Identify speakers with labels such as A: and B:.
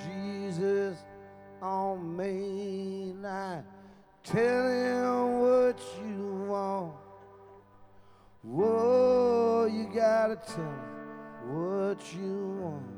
A: Jesus on Main Line. Tell him what you want. Whoa, you gotta tell him what you want.